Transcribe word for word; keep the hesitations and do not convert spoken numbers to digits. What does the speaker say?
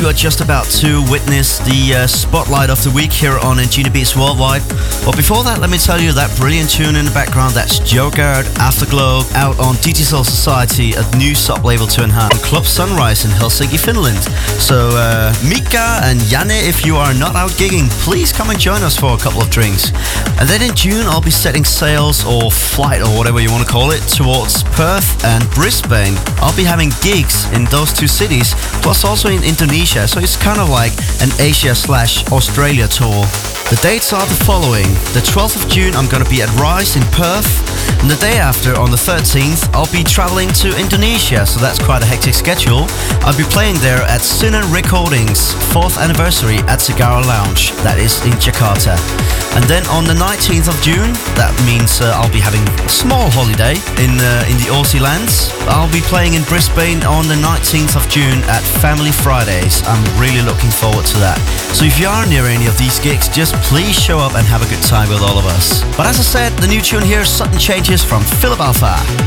are just about to witness the uh, spotlight of the week here on Ingenia Beats Worldwide. But before that, let me tell you that brilliant tune in the background, that's Joe Garrett, Afterglow, out on Digital Society, a new sub-label to enhance Club Sunrise in Helsinki, Finland. So uh, Mika and Janne, if you are not out gigging, please come and join us for a couple of drinks. And then in June, I'll be setting sails or flight or whatever you want to call it towards Perth and Brisbane. I'll be having gigs in those two cities, plus also in Indonesia, so it's kind of like an Asia slash Australia tour. The dates are the following. The twelfth of June, I'm going to be at Rise in Perth, and the day after, on the thirteenth, I'll be traveling to Indonesia, so that's quite a hectic schedule. I'll be playing there at Sinan Recordings fourth anniversary at Cigar Lounge, that is in Jakarta. And then on the nineteenth of June, that means uh, I'll be having a small holiday in uh, in the Aussie lands. I'll be playing in Brisbane on the nineteenth of June at Family Fridays. I'm really looking forward to that. So if you are near any of these gigs, just please show up and have a good time with all of us. But as I said, the new tune here, Sudden Changes from Philip Alpha.